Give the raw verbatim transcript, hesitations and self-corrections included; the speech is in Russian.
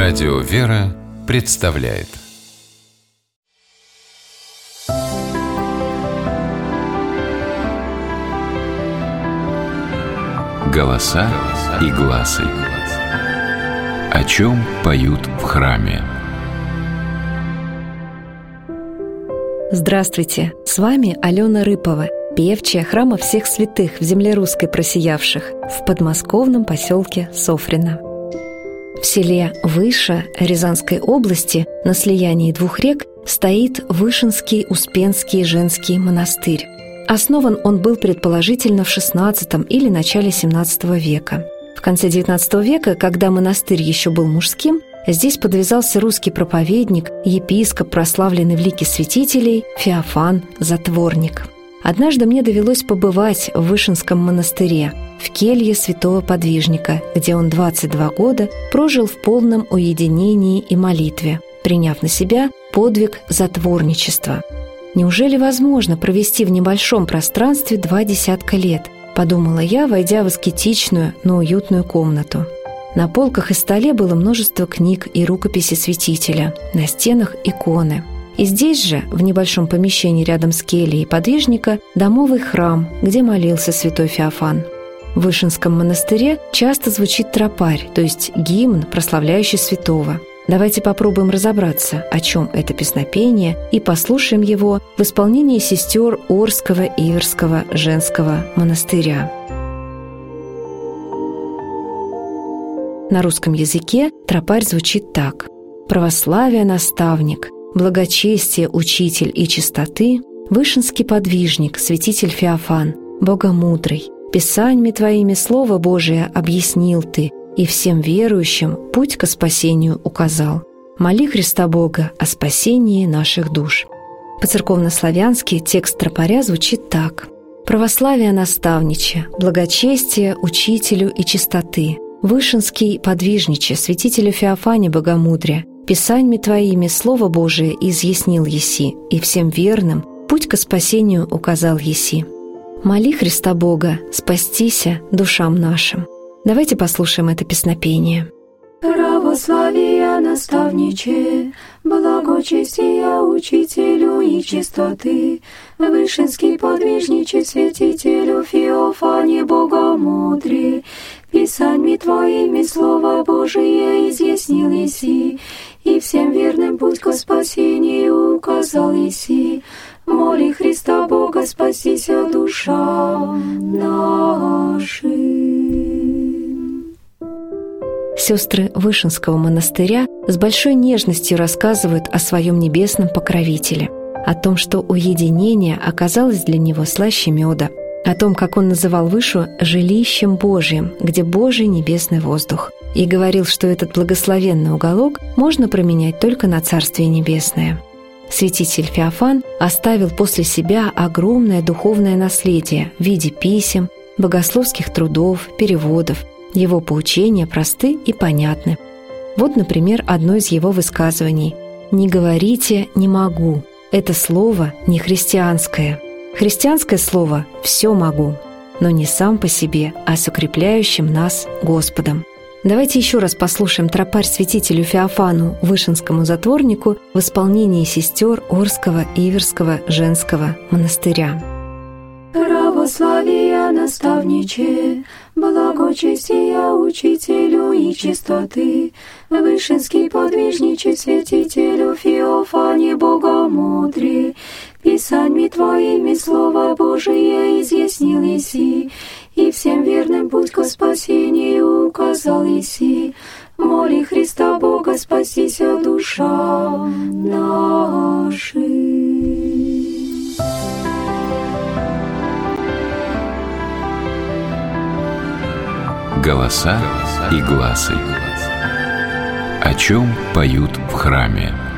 Радио «Вера» представляет «Голоса и гласы». О чем поют в храме? Здравствуйте! С вами Алена Рыпова, певчая храма всех святых в земле русской просиявших в подмосковном поселке Софрино. В селе Выша Рязанской области на слиянии двух рек стоит Вышинский Успенский женский монастырь. Основан он был предположительно в шестнадцатом или начале семнадцатого века. В конце девятнадцатого века, когда монастырь еще был мужским, здесь подвязался русский проповедник, епископ, прославленный в лике святителей Феофан Затворник. Однажды мне довелось побывать в Вышинском монастыре, в келье святого подвижника, где он двадцать два года прожил в полном уединении и молитве, приняв на себя подвиг затворничества. «Неужели возможно провести в небольшом пространстве два десятка лет?» – подумала я, войдя в аскетичную, но уютную комнату. На полках и столе было множество книг и рукописей святителя, на стенах иконы. И здесь же, в небольшом помещении рядом с кельей подвижника, домовый храм, где молился святой Феофан. В Вышинском монастыре часто звучит тропарь, то есть гимн, прославляющий святого. Давайте попробуем разобраться, о чем это песнопение, и послушаем его в исполнении сестер Орского Иверского женского монастыря. На русском языке тропарь звучит так: «Православие наставник, благочестие учитель и чистоты, Вышинский подвижник, святитель Феофан, богомудрый, писаньми твоими Слово Божие объяснил ты, и всем верующим путь ко спасению указал. Моли Христа Бога о спасении наших душ». По-церковнославянски текст тропаря звучит так: «Православие наставниче, благочестие учителю и чистоты, Вышинский подвижниче, святителю Феофане богомудря, писаньми твоими Слово Божие изъяснил еси, и всем верным путь ко спасению указал еси. Моли Христа Бога, спастися душам нашим». Давайте послушаем это песнопение. Православие наставниче, благочестия учителю и чистоты, Вышинский подвижниче, святителю Феофане богомудрый, писаньми твоими Слово Божие изъяснил еси, и всем верным путь ко спасению указал еси. Моли Христа Бога, спасися душам нашим. Сестры Вышинского монастыря с большой нежностью рассказывают о своем небесном покровителе, о том, что уединение оказалось для него слаще меда, о том, как он называл Вышу жилищем Божьим, где Божий небесный воздух, и говорил, что этот благословенный уголок можно променять только на Царствие Небесное. Святитель Феофан оставил после себя огромное духовное наследие в виде писем, богословских трудов, переводов. Его поучения просты и понятны. Вот, например, одно из его высказываний: «Не говорите «не могу». Это слово не христианское. Христианское слово «все могу», но не сам по себе, а с укрепляющим нас Господом». Давайте еще раз послушаем тропарь святителю Феофану Вышинскому затворнику в исполнении сестер Орского Иверского женского монастыря. Православие наставниче, благочестия учителю и чистоты, Вышинский подвижниче, святителю Феофане богомудрый, писаньми твоими Слово Божие изъяснил еси, и всем верным путь ко спасению указал еси. Моли Христа Бога, спасися душам нашим. Голоса и гласы. О чем поют в храме?